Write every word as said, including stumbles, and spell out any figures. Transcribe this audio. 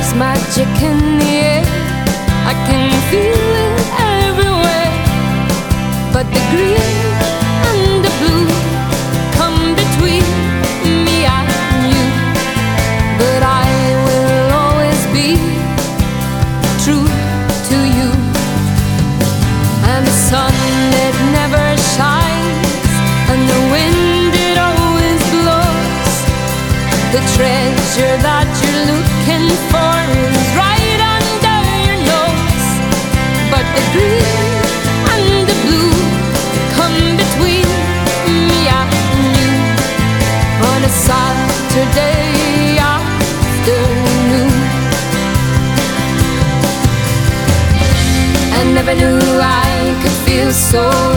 There's magic in the air, I can feel it everywhere. But the green and the blue come between me and you. But I will always be true to you. And the sun, it never shines, and the wind, it always blows. The treasure that you're looking for is right under your nose. But the green and the blue come between me and you on a Saturday afternoon. I never knew I could feel so